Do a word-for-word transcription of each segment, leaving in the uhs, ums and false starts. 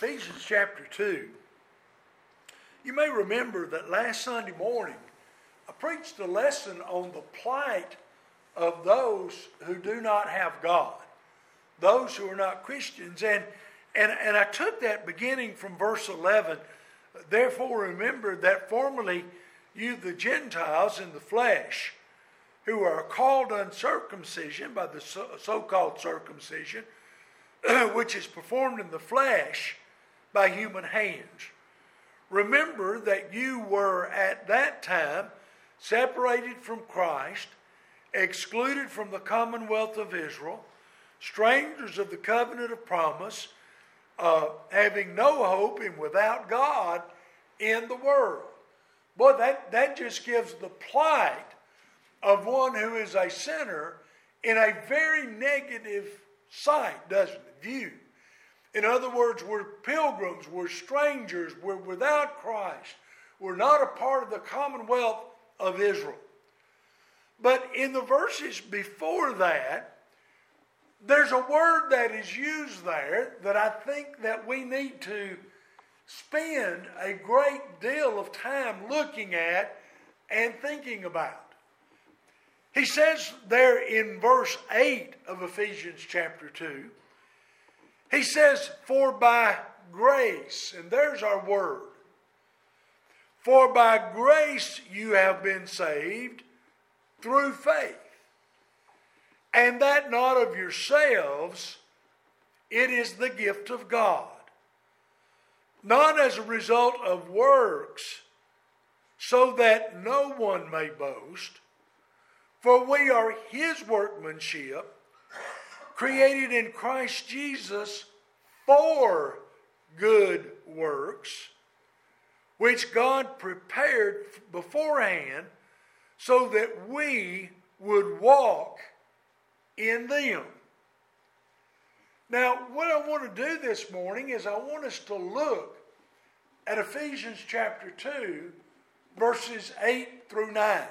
Ephesians chapter two. You may remember that last Sunday morning I preached a lesson on the plight of those who do not have God, those who are not Christians. And, and, and I took that beginning from verse eleven. Therefore remember that formerly you the Gentiles in the flesh, who are called uncircumcision by the so-called circumcision, which is performed in the flesh by human hands. Remember that you were at that time separated from Christ, excluded from the commonwealth of Israel, strangers of the covenant of promise, uh, having no hope and without God in the world. Boy, that, that just gives the plight of one who is a sinner in a very negative sight, doesn't it? View. In other words, we're pilgrims, we're strangers, we're without Christ. We're not a part of the commonwealth of Israel. But in the verses before that, there's a word that is used there that I think that we need to spend a great deal of time looking at and thinking about. He says there in verse eight of Ephesians chapter two, he says, for by grace, and there's our word, for by grace you have been saved through faith, and that not of yourselves, it is the gift of God, not as a result of works, so that no one may boast. For we are his workmanship, created in Christ Jesus for good works, which God prepared beforehand so that we would walk in them. Now, what I want to do this morning is I want us to look at Ephesians chapter two, verses eight through nine.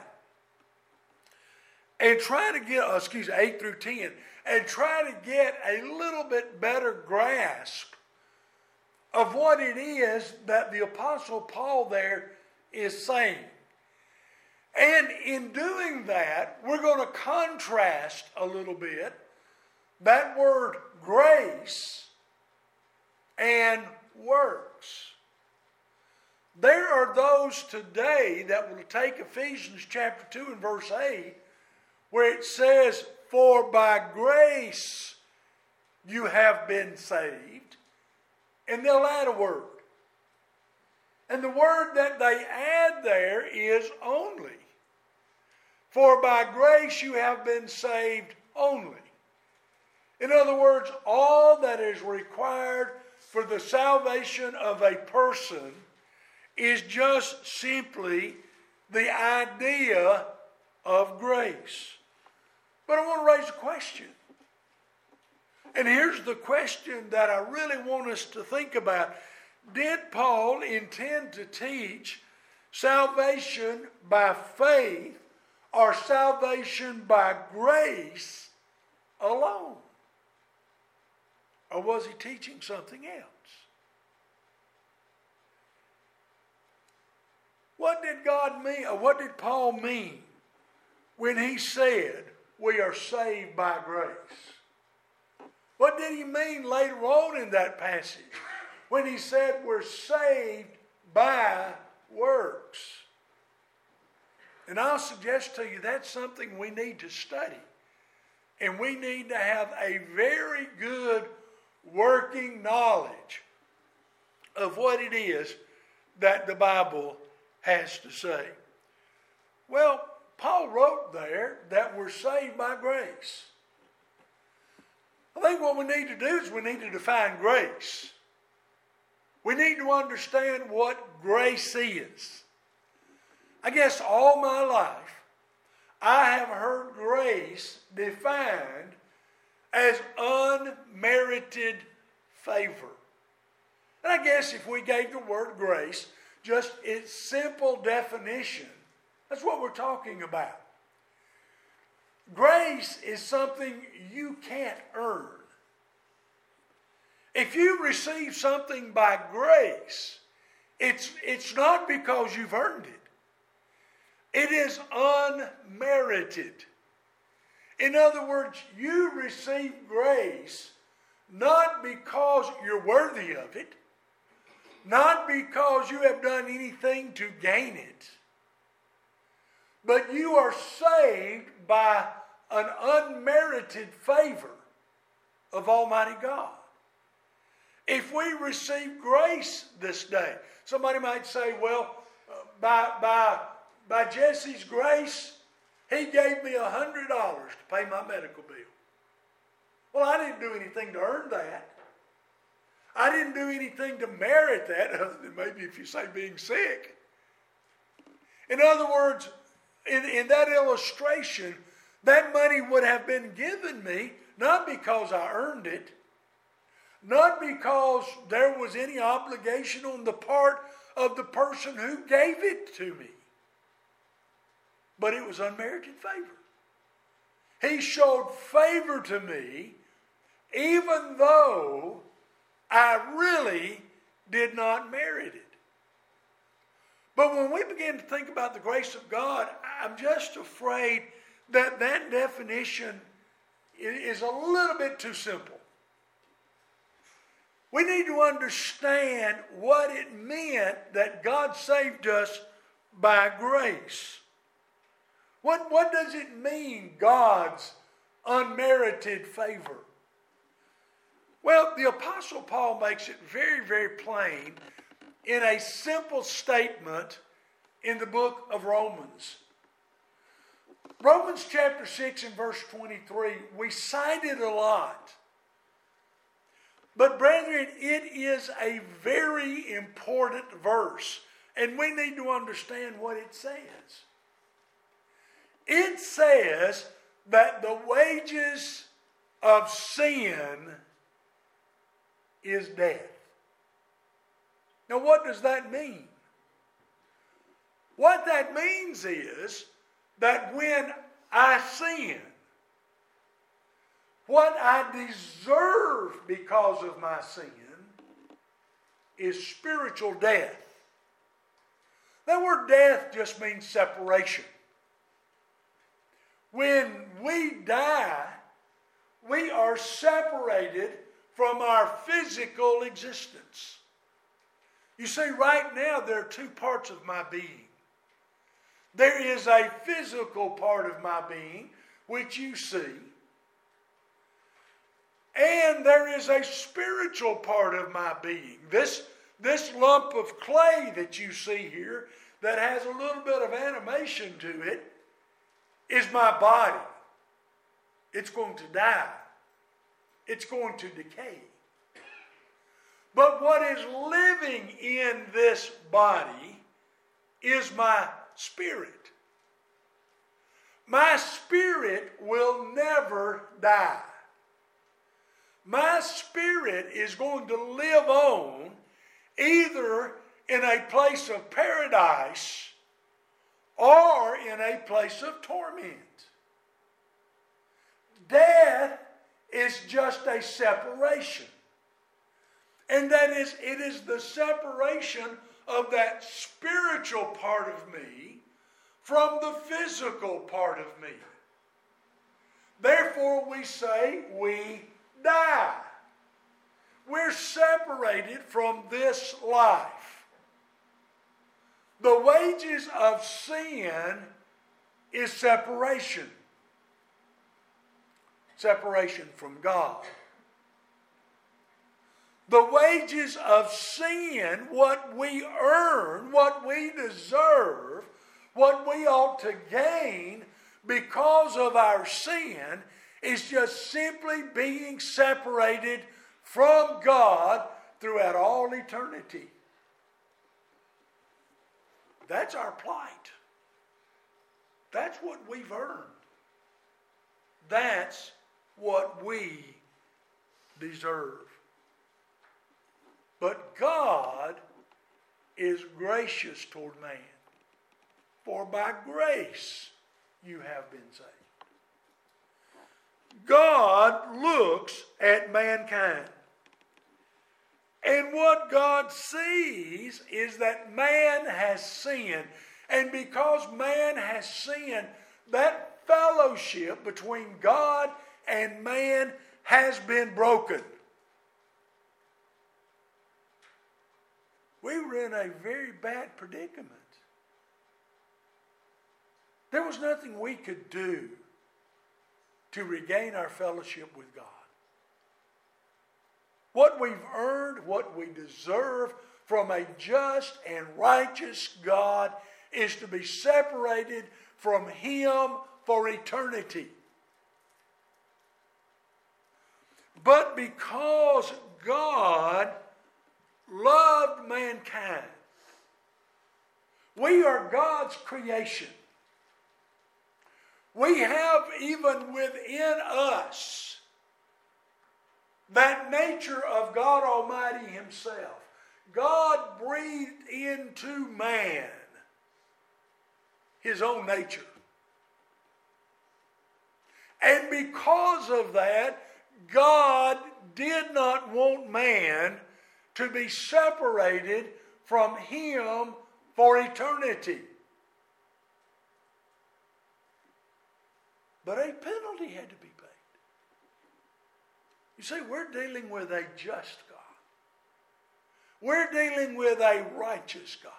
And try to get, excuse me, eight through ten, and try to get a little bit better grasp of what it is that the Apostle Paul there is saying. And in doing that, we're going to contrast a little bit that word grace and works. There are those today that will take Ephesians chapter two and verse eight, where it says, for by grace you have been saved, and they'll add a word. And the word that they add there is only. For by grace you have been saved only. In other words, all that is required for the salvation of a person is just simply the idea of grace. But I want to raise a question. And here's the question that I really want us to think about. Did Paul intend to teach salvation by faith or salvation by grace alone? Or was he teaching something else? What did God mean, or what did Paul mean when he said we are saved by grace? What did he mean later on in that passage when he said we're saved by works? And I'll suggest to you that's something we need to study. And we need to have a very good working knowledge of what it is that the Bible has to say. Well, Paul wrote there that we're saved by grace. I think what we need to do is we need to define grace. We need to understand what grace is. I guess all my life I have heard grace defined as unmerited favor. And I guess if we gave the word grace just its simple definition, that's what we're talking about. Grace is something you can't earn. If you receive something by grace, it's, it's not because you've earned it. It is unmerited. In other words, you receive grace not because you're worthy of it, not because you have done anything to gain it, but you are saved by an unmerited favor of Almighty God. If we receive grace this day, somebody might say, well, uh, by, by, by Jesse's grace, he gave me one hundred dollars to pay my medical bill. Well, I didn't do anything to earn that. I didn't do anything to merit that, other than maybe if you say being sick. In other words, in, in that illustration, that money would have been given me not because I earned it, not because there was any obligation on the part of the person who gave it to me, but it was unmerited favor. He showed favor to me even though I really did not merit it. But when we begin to think about the grace of God, I'm just afraid that that definition is a little bit too simple. We need to understand what it meant that God saved us by grace. What, what does it mean, God's unmerited favor? Well, the Apostle Paul makes it very, very plain in a simple statement in the book of Romans. Romans chapter six and verse twenty-three, we cite it a lot. But brethren, it is a very important verse, and we need to understand what it says. It says that the wages of sin is death. Now, what does that mean? What that means is that when I sin, what I deserve because of my sin is spiritual death. That word death just means separation. When we die, we are separated from our physical existence. You see, right now there are two parts of my being. There is a physical part of my being, which you see, and there is a spiritual part of my being. This, this lump of clay that you see here that has a little bit of animation to it is my body. It's going to die. It's going to decay. But what is living in this body is my spirit. My spirit will never die. My spirit is going to live on either in a place of paradise or in a place of torment. Death is just a separation. And that is, it is the separation of that spiritual part of me from the physical part of me. Therefore, we say we die. We're separated from this life. The wages of sin is separation. Separation from God. The wages of sin, what we earn, what we deserve, what we ought to gain because of our sin, is just simply being separated from God throughout all eternity. That's our plight. That's what we've earned. That's what we deserve. But God is gracious toward man. For by grace you have been saved. God looks at mankind. And what God sees is that man has sinned. And because man has sinned, that fellowship between God and man has been broken. We were in a very bad predicament. There was nothing we could do to regain our fellowship with God. What we've earned, what we deserve from a just and righteous God is to be separated from Him for eternity. But because God loved mankind, we are God's creation. We have even within us that nature of God Almighty Himself. God breathed into man His own nature. And because of that, God did not want man to be separated from Him for eternity. But a penalty had to be paid. You see, we're dealing with a just God. We're dealing with a righteous God.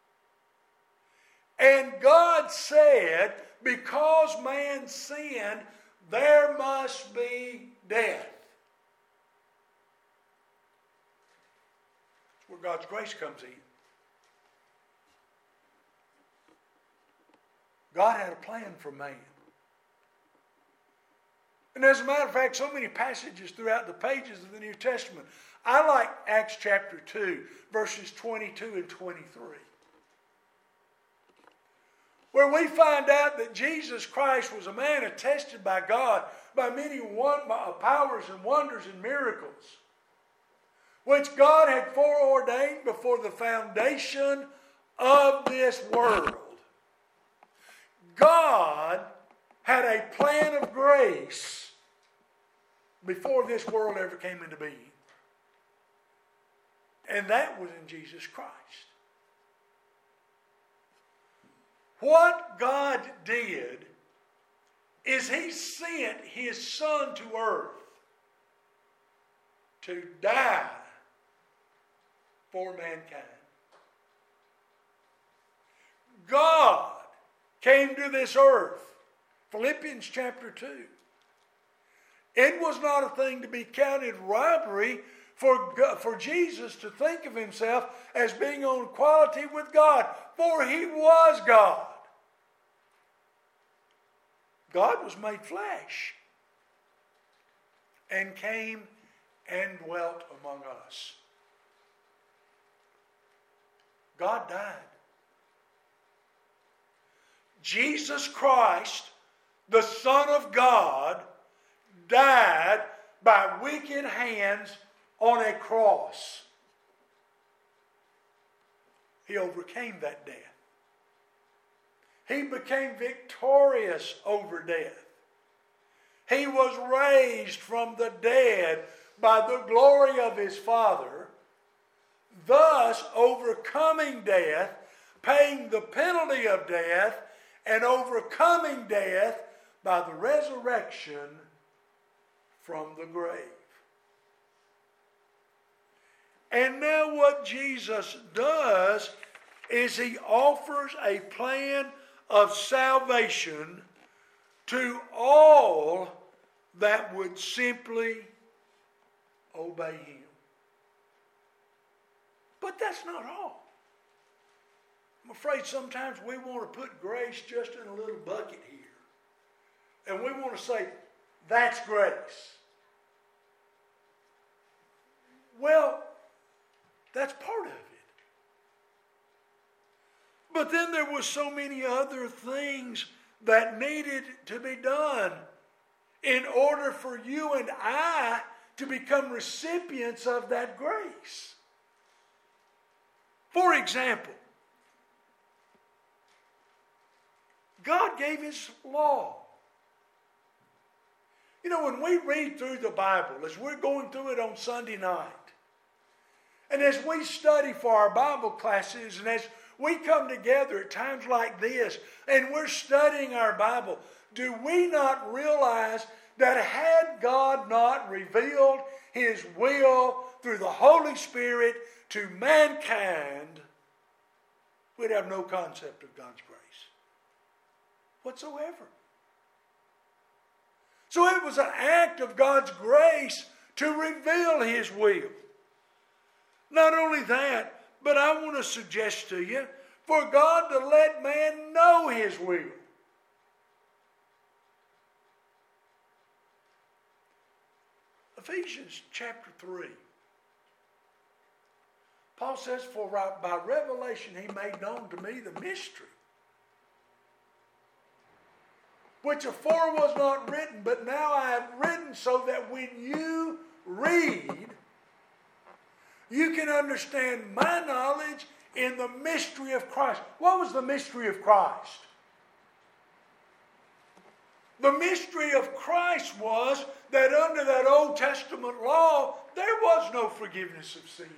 And God said, because man sinned, there must be death. That's where God's grace comes in. God had a plan for man. And as a matter of fact, so many passages throughout the pages of the New Testament. I like Acts chapter two, verses twenty-two and twenty-three. Where we find out that Jesus Christ was a man attested by God by many one, powers and wonders and miracles, which God had foreordained before the foundation of this world. God had a plan of grace before this world ever came into being. And that was in Jesus Christ. What God did is He sent His Son to earth to die for mankind. God came to this earth. Philippians chapter two. It was not a thing to be counted robbery for, for Jesus to think of Himself as being on equality with God, for He was God. God was made flesh and came and dwelt among us. God died. Jesus Christ, the Son of God, died by wicked hands on a cross. He overcame that death. He became victorious over death. He was raised from the dead by the glory of His Father, thus overcoming death, paying the penalty of death, and overcoming death by the resurrection from the grave. And now what Jesus does is He offers a plan of salvation to all that would simply obey Him. But that's not all. I'm afraid sometimes we want to put grace just in a little bucket here. And we want to say, that's grace. Well, that's part of it. But then there was so many other things that needed to be done in order for you and I to become recipients of that grace. For example, God gave His law. You know, when we read through the Bible, as we're going through it on Sunday night, And as we study for our Bible classes, and as we come together at times like this, and we're studying our Bible, do we not realize that had God not revealed His will through the Holy Spirit to mankind, we'd have no concept of God's grace whatsoever. So it was an act of God's grace to reveal His will. Not only that, but I want to suggest to you, for God to let man know His will. Ephesians chapter three. Paul says, for by revelation He made known to me the mystery, which afore was not written, but now I have written, so that when you read, you can understand my knowledge in the mystery of Christ. What was the mystery of Christ? The mystery of Christ was that under that Old Testament law, there was no forgiveness of sins.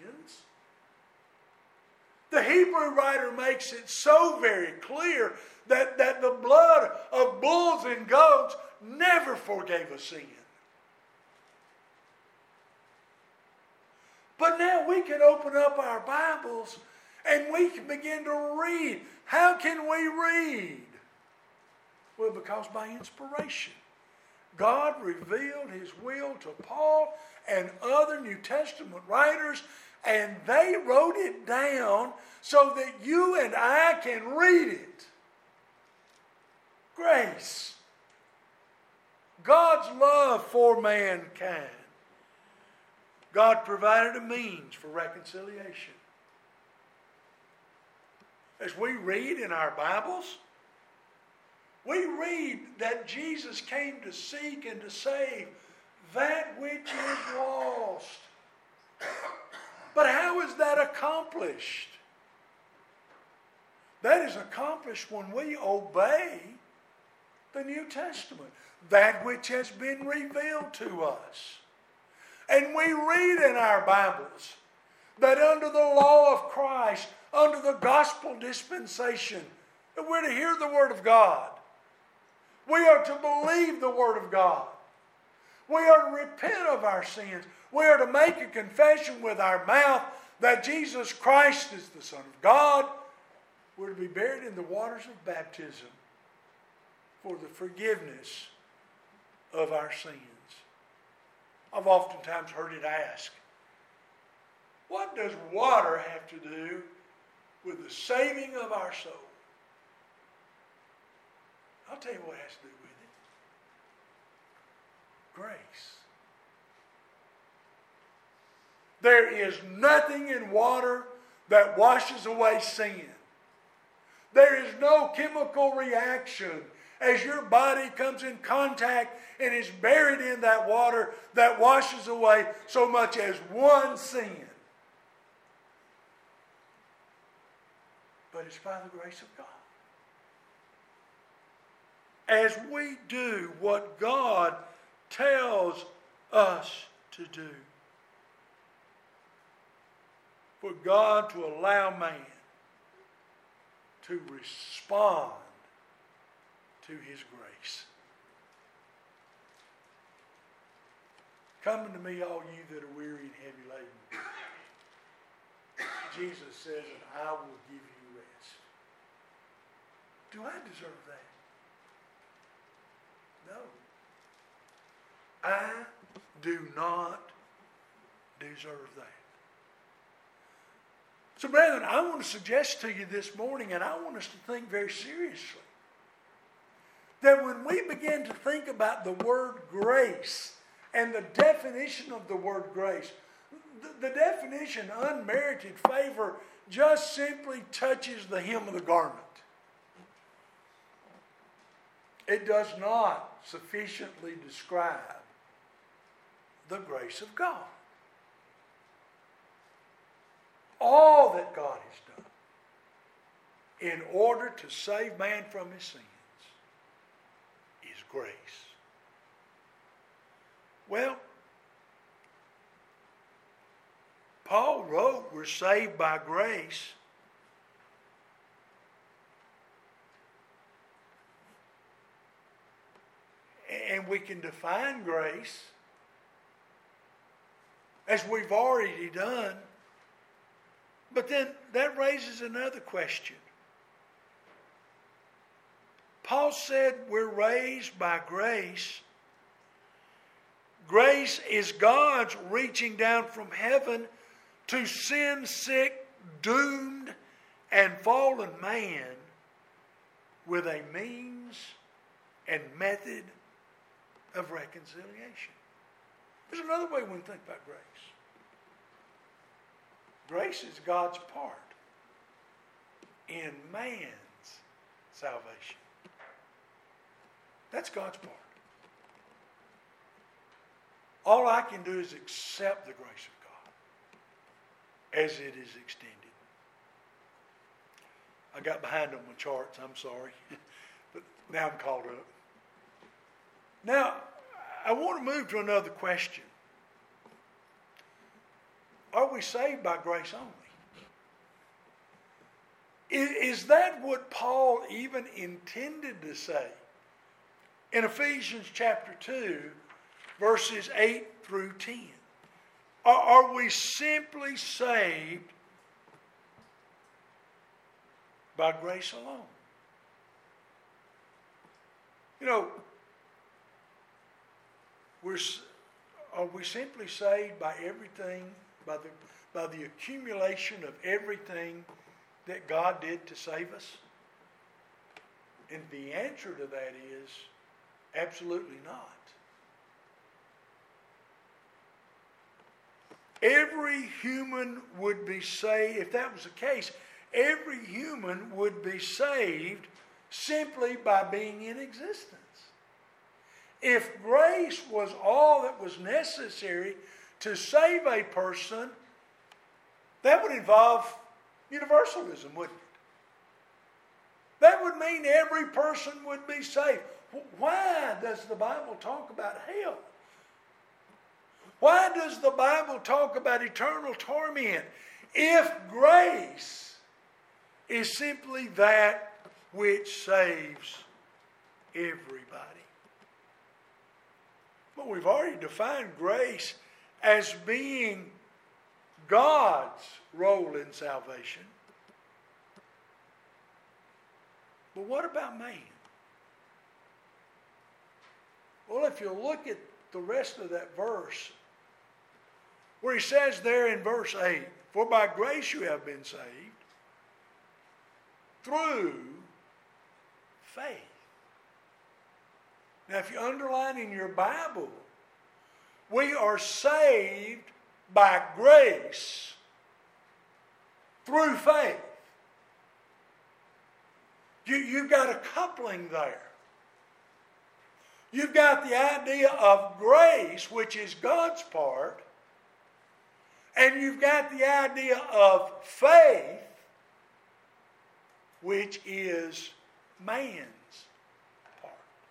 The Hebrew writer makes it so very clear that, that the blood of bulls and goats never forgave a sin. But now we can open up our Bibles and we can begin to read. How can we read? Well, because by inspiration, God revealed His will to Paul and other New Testament writers, and they wrote it down so that you and I can read it. Grace. God's love for mankind. God provided a means for reconciliation. As we read in our Bibles, we read that Jesus came to seek and to save that which is lost. But how is that accomplished? That is accomplished when we obey the New Testament, that which has been revealed to us. And we read in our Bibles that under the law of Christ, under the gospel dispensation, that we're to hear the Word of God. We are to believe the Word of God. We are to repent of our sins. We are to make a confession with our mouth that Jesus Christ is the Son of God. We're to be buried in the waters of baptism for the forgiveness of our sins. I've oftentimes heard it asked, what does water have to do with the saving of our soul? I'll tell you what it has to do with it. Grace. There is nothing in water that washes away sin. There is no chemical reaction as your body comes in contact and is buried in that water that washes away so much as one sin. But it's by the grace of God. As we do what God tells us to do. For God to allow man to respond to His grace. Come unto me, all you that are weary and heavy laden. Jesus says, and I will give you rest. Do I deserve that? No. I do not deserve that. So, brethren, I want to suggest to you this morning, and I want us to think very seriously, that when we begin to think about the word grace and the definition of the word grace, the, the definition unmerited favor just simply touches the hem of the garment. It does not sufficiently describe the grace of God. All that God has done in order to save man from his sins is grace. Well, Paul wrote, we're saved by grace. And we can define grace as we've already done. But then that raises another question. Paul said we're raised by grace. Grace is God's reaching down from heaven to sin-sick, doomed, and fallen man with a means and method of reconciliation. There's another way we can think about grace. Grace is God's part in man's salvation. That's God's part. All I can do is accept the grace of God as it is extended. I got behind on my charts, I'm sorry. But now I'm caught up. Now, I want to move to another question. Are we saved by grace only? Is, is that what Paul even intended to say? In Ephesians chapter two, verses eight through ten. Are, are we simply saved by grace alone? You know, we're, are we simply saved by everything, by the, by the accumulation of everything that God did to save us? And the answer to that is absolutely not. Every human would be saved, if that was the case, every human would be saved simply by being in existence. If grace was all that was necessary to save a person, that would involve universalism, wouldn't it? That would mean every person would be saved. Why does the Bible talk about hell? Why does the Bible talk about eternal torment if grace is simply that which saves everybody? Well, we've already defined grace as being God's role in salvation. But what about man? Well, if you look at the rest of that verse, where he says there in verse eight, for by grace you have been saved through faith. Now, if you underline in your Bible, we are saved by grace through faith. You, you've got a coupling there. You've got the idea of grace, which is God's part, and you've got the idea of faith, which is man's part.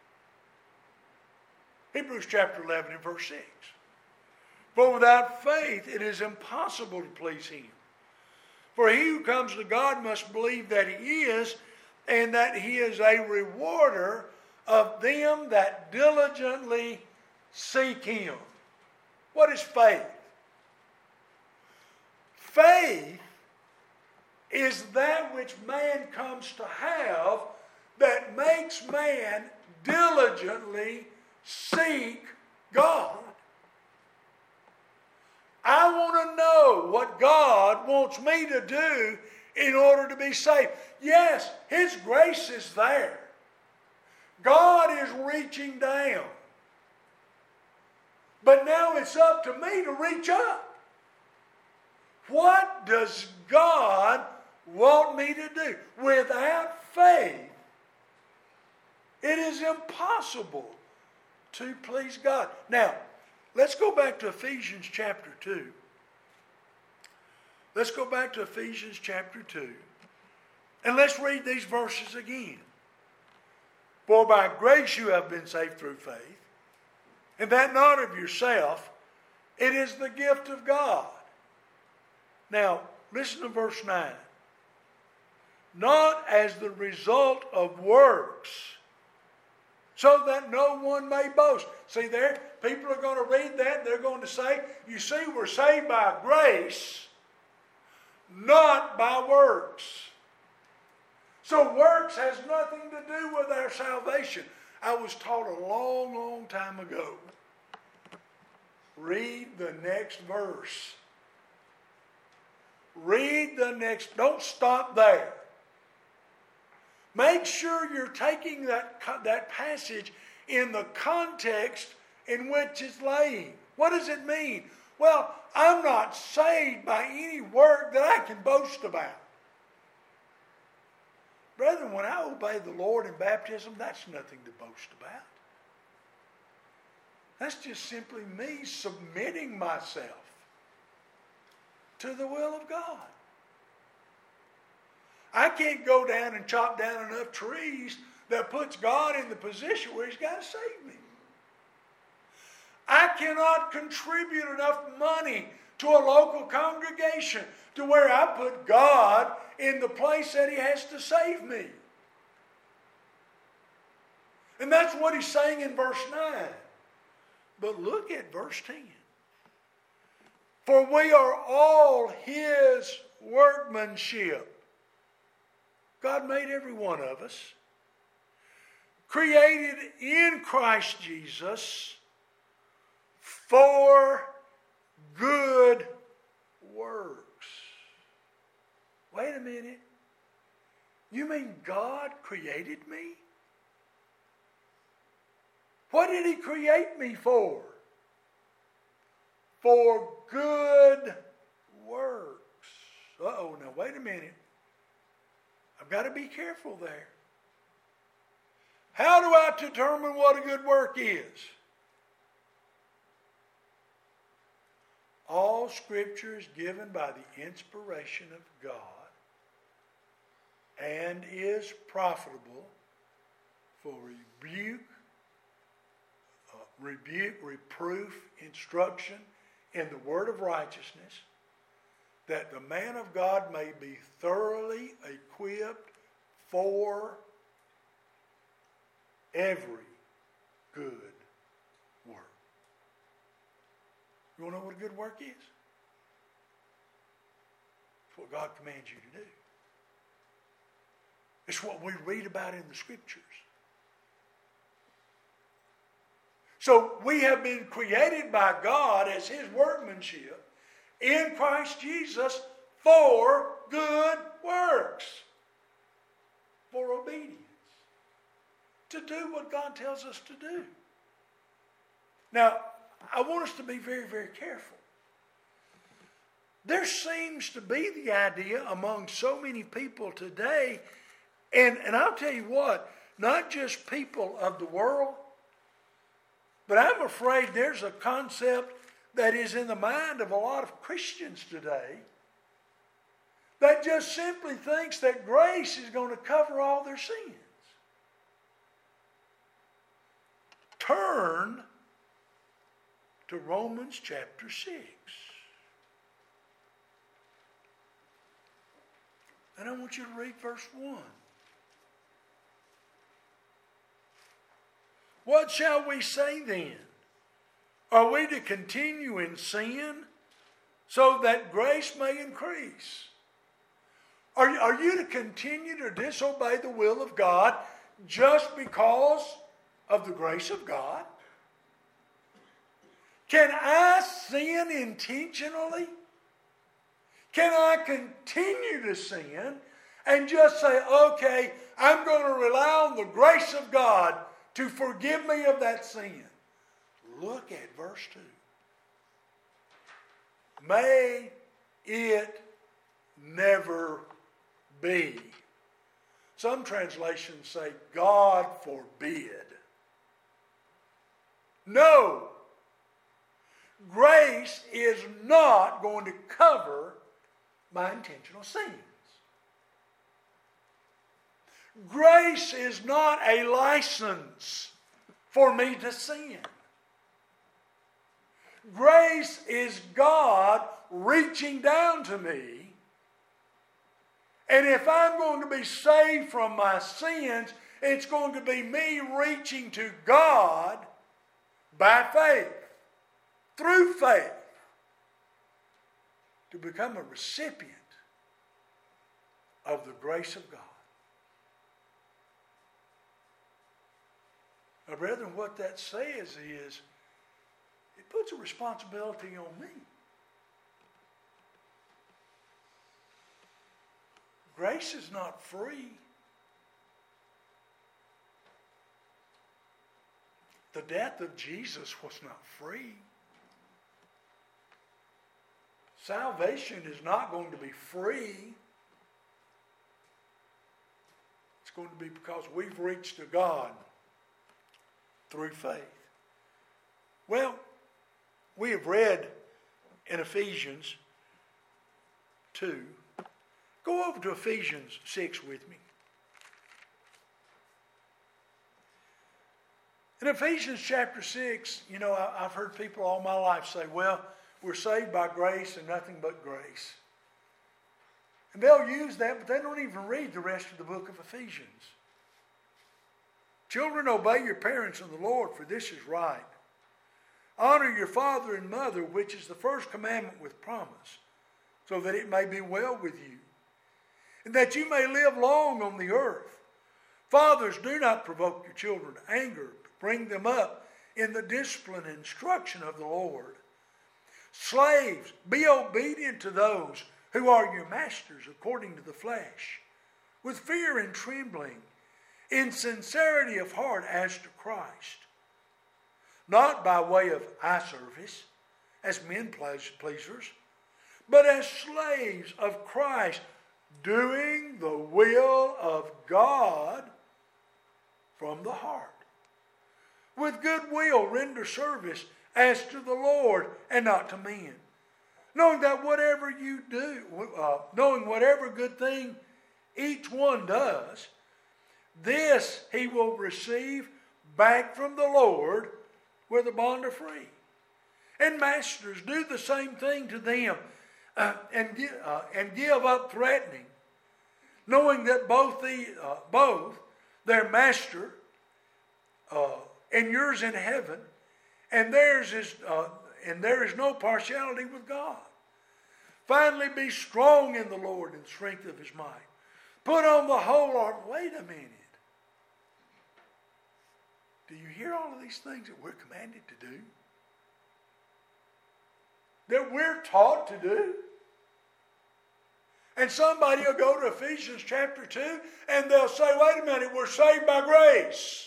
Hebrews chapter eleven and verse six. For without faith it is impossible to please him. For he who comes to God must believe that he is, and that he is a rewarder of them that diligently seek him. What is faith? Faith is that which man comes to have that makes man diligently seek God. I want to know what God wants me to do in order to be saved. Yes, his grace is there. God is reaching down. But now it's up to me to reach up. What does God want me to do? Without faith, it is impossible to please God. Now, let's go back to Ephesians chapter two. Let's go back to Ephesians chapter two. And let's read these verses again. For by grace you have been saved through faith, and that not of yourself, it is the gift of God, Now, listen to verse nine. Not as the result of works, so that no one may boast. See there, people are going to read that and they're going to say, you see, we're saved by grace, not by works. So works has nothing to do with our salvation. I was taught a long, long time ago. Read the next verse. Read the next, don't stop there. Make sure you're taking that, that passage in the context in which it's laying. What does it mean? Well, I'm not saved by any work that I can boast about. Brethren, when I obey the Lord in baptism, that's nothing to boast about. That's just simply me submitting myself to the will of God. I can't go down and chop down enough trees that puts God in the position where He's got to save me. I cannot contribute enough money to a local congregation to where I put God in the place that He has to save me. And that's what He's saying in verse nine. But look at verse ten. For we are all His workmanship. God made every one of us. Created in Christ Jesus for good works. Wait a minute. You mean God created me? What did He create me for? For good works. Uh-oh, now wait a minute. I've got to be careful there. How do I determine what a good work is? All Scripture is given by the inspiration of God and is profitable for rebuke, uh, rebuke, reproof, instruction in the word of righteousness, that the man of God may be thoroughly equipped for every good work. You want to know what a good work is? It's what God commands you to do. It's what we read about in the Scriptures. So we have been created by God as His workmanship in Christ Jesus for good works, for obedience, to do what God tells us to do. Now, I want us to be very, very careful. There seems to be the idea among so many people today, and, and I'll tell you what, not just people of the world, but I'm afraid there's a concept that is in the mind of a lot of Christians today that just simply thinks that grace is going to cover all their sins. Turn to Romans chapter six. And I want you to read verse one. What shall we say then? Are we to continue in sin so that grace may increase? Are, are you to continue to disobey the will of God just because of the grace of God? Can I sin intentionally? Can I continue to sin and just say, okay, I'm going to rely on the grace of God to forgive me of that sin? Look at verse two. May it never be. Some translations say, God forbid. No. Grace is not going to cover my intentional sins. Grace is not a license for me to sin. Grace is God reaching down to me. And if I'm going to be saved from my sins, it's going to be me reaching to God by faith, through faith, to become a recipient of the grace of God. Now, brethren, what that says is, it puts a responsibility on me. Grace is not free. The death of Jesus was not free. Salvation is not going to be free. It's going to be because we've reached to God through faith. Well, we have read in Ephesians two. Go over to Ephesians six with me. In Ephesians chapter six, you know, I've heard people all my life say, well, we're saved by grace and nothing but grace. And they'll use that, but they don't even read the rest of the book of Ephesians. Children, obey your parents in the Lord, for this is right. Honor your father and mother, which is the first commandment with promise, so that it may be well with you, and that you may live long on the earth. Fathers, do not provoke your children to anger, but bring them up in the discipline and instruction of the Lord. Slaves, be obedient to those who are your masters according to the flesh, with fear and trembling, in sincerity of heart as to Christ, not by way of eye service, as men pleasers, but as slaves of Christ, doing the will of God from the heart. With good will render service as to the Lord and not to men, knowing that whatever you do, uh, knowing whatever good thing each one does, this he will receive back from the Lord, where the bond are free. And masters, do the same thing to them, uh, and, give, uh, and give up threatening, knowing that both the uh, both their master uh, and yours in heaven, and theirs is uh, and there is no partiality with God. Finally, be strong in the Lord and the strength of His might. Put on the whole armor. Wait a minute. Do you hear all of these things that we're commanded to do? That we're taught to do? And somebody will go to Ephesians chapter two and they'll say, wait a minute, we're saved by grace.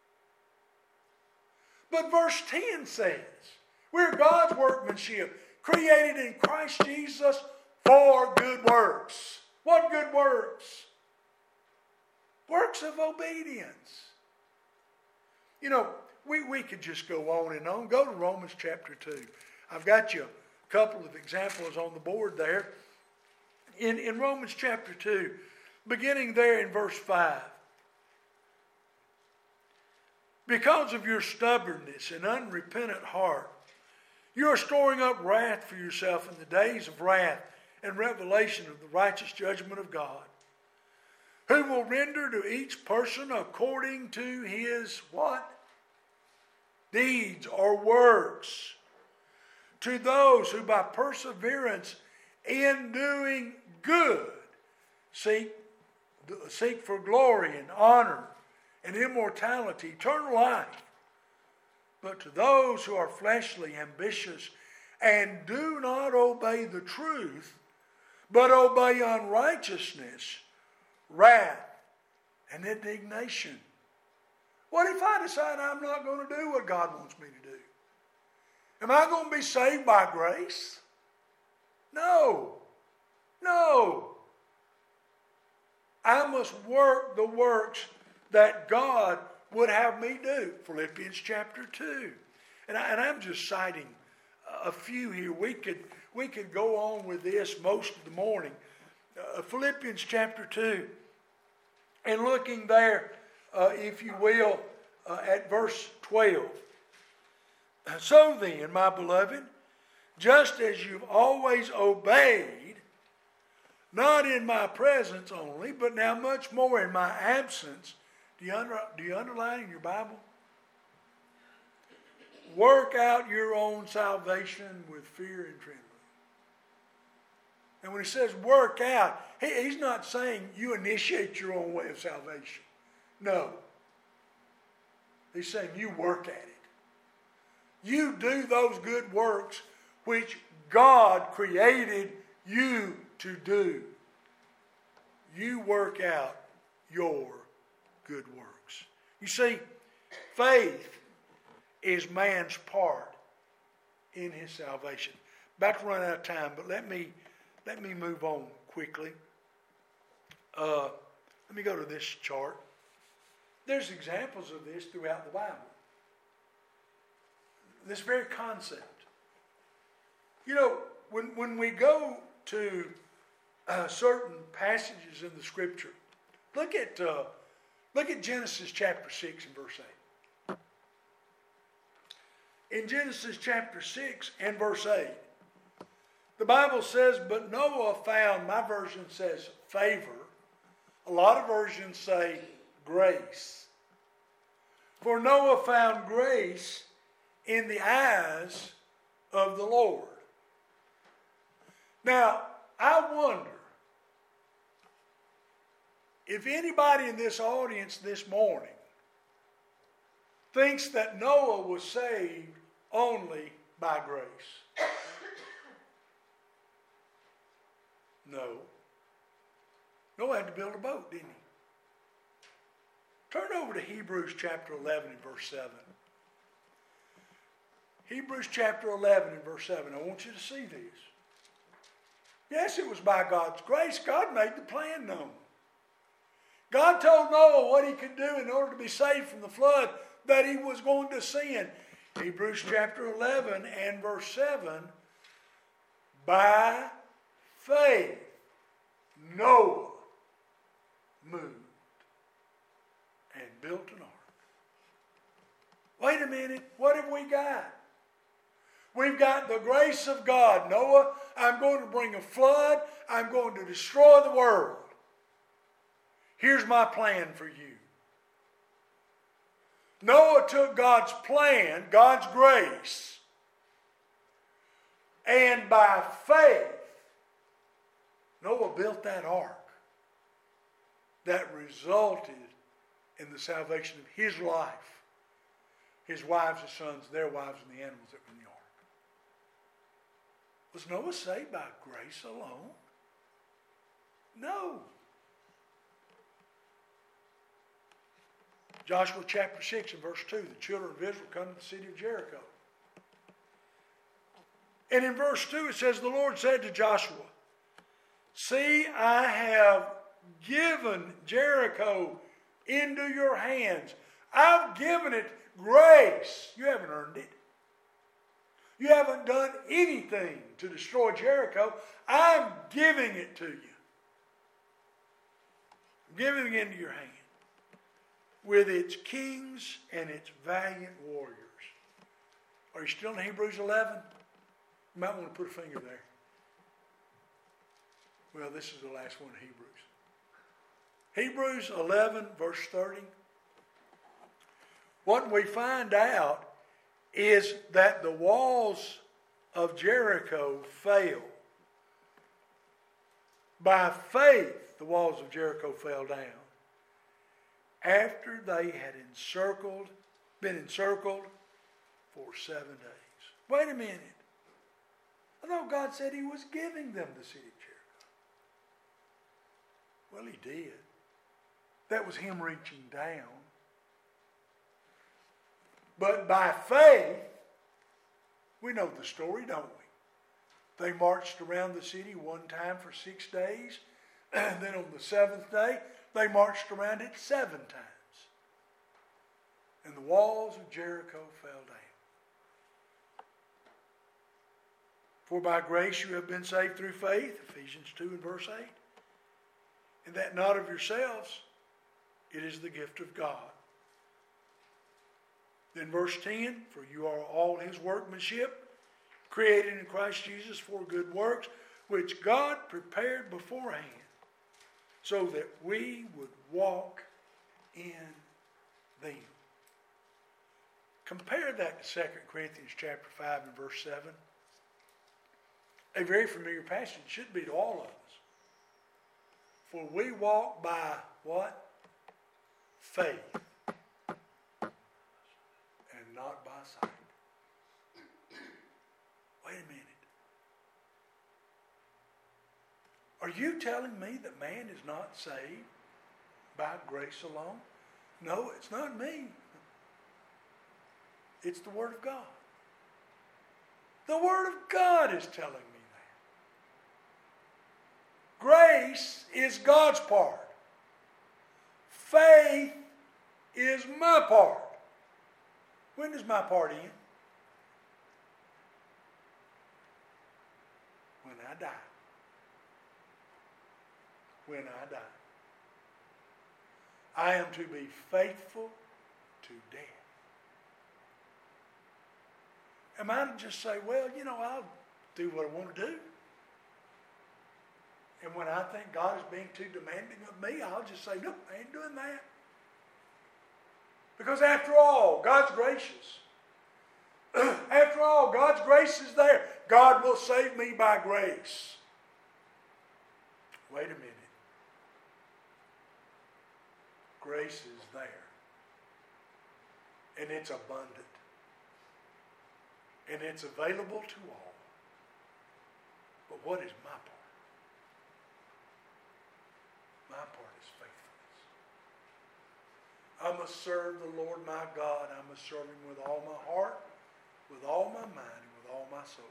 But verse ten says, we're God's workmanship, created in Christ Jesus for good works. What good works? Works of obedience. You know, we, we could just go on and on. Go to Romans chapter two. I've got you a couple of examples on the board there. In, in Romans chapter two, beginning there in verse five. Because of your stubbornness and unrepentant heart, you are storing up wrath for yourself in the days of wrath and revelation of the righteous judgment of God, who will render to each person according to his what? Deeds or works. To those who by perseverance in doing good seek, seek for glory and honor and immortality, eternal life. But to those who are fleshly, ambitious, and do not obey the truth, but obey unrighteousness, wrath, and indignation. What if I decide I'm not going to do what God wants me to do? Am I going to be saved by grace? No. No. I must work the works that God would have me do. Philippians chapter two. And, I, and I'm just citing a few here. We could, we could go on with this most of the morning. Uh, Philippians chapter two. And looking there, uh, if you will, uh, at verse twelve. So then, my beloved, just as you've always obeyed, not in my presence only, but now much more in my absence. Do you, under, do you underline in your Bible? Work out your own salvation with fear and trembling. And when he says work out, he, he's not saying you initiate your own way of salvation. No. He's saying you work at it. You do those good works which God created you to do. You work out your good works. You see, faith is man's part in his salvation. About to run out of time, but let me let me move on quickly. Uh, let me go to this chart. There's examples of this throughout the Bible. This very concept. You know, when when we go to uh, certain passages in the Scripture, look at uh, look at Genesis chapter six and verse eight. In Genesis chapter six and verse eight, the Bible says, "But Noah found," my version says favor. A lot of versions say grace. For Noah found grace in the eyes of the Lord. Now, I wonder if anybody in this audience this morning thinks that Noah was saved only by grace. No. Noah had to build a boat, didn't he? Turn over to Hebrews chapter eleven and verse seven. Hebrews chapter eleven and verse seven. I want you to see this. Yes, it was by God's grace. God made the plan known. God told Noah what he could do in order to be saved from the flood, that he was going to sin. Hebrews chapter eleven and verse seven. By faith, Noah moved and built an ark. Wait a minute, what have we got? We've got the grace of God. Noah, I'm going to bring a flood. I'm going to destroy the world. Here's my plan for you. Noah took God's plan, God's grace, and by faith, Noah built that ark that resulted in the salvation of his life, his wives, his sons, their wives, and the animals that were in the ark. Was Noah saved by grace alone? No. Joshua chapter six and verse two, the children of Israel come to the city of Jericho. And in verse two it says, the Lord said to Joshua, see, I have given Jericho into your hands. I've given it grace. You haven't earned it. You haven't done anything to destroy Jericho. I'm giving it to you. I'm giving it into your hand, with its kings and its valiant warriors. Are you still in Hebrews eleven? You might want to put a finger there. Well, this is the last one of Hebrews. Hebrews eleven, verse thirty. What we find out is that the walls of Jericho fell. By faith, the walls of Jericho fell down after they had encircled, been encircled for seven days. Wait a minute. I thought God said he was giving them the city of Jericho. Well, he did. That was him reaching down. But by faith, we know the story, don't we? They marched around the city one time for six days. And then on the seventh day, they marched around it seven times. And the walls of Jericho fell down. For by grace you have been saved through faith, Ephesians two and verse eight. And that not of yourselves, it is the gift of God. Then verse ten, for you are all his workmanship, created in Christ Jesus for good works, which God prepared beforehand, so that we would walk in them. Compare that to Second Corinthians chapter five and verse seven. A very familiar passage, should be to all of us. For we walk by what? Faith. And not by sight. Wait a minute. Are you telling me that man is not saved by grace alone? No, it's not me. It's the Word of God. The Word of God is telling me that. Grace is God's part. Faith is my part. When does my part end? When I die. When I die. I am to be faithful to death. Am I to just say, well, you know, I'll do what I want to do? And when I think God is being too demanding of me, I'll just say, no, I ain't doing that. Because after all, God's gracious. After all, God's grace is there. God will save me by grace. Wait a minute. Grace is there. And it's abundant. And it's available to all. But what is my part? My part is faithfulness. I must serve the Lord my God. I must serve Him with all my heart, with all my mind, and with all my soul.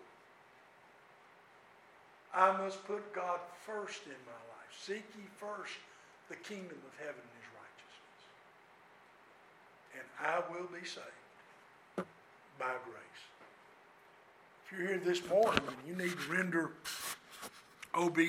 I must put God first in my life. Seek ye first the kingdom of heaven and His righteousness. And I will be saved by grace. If you're here this morning and you need to render obedience,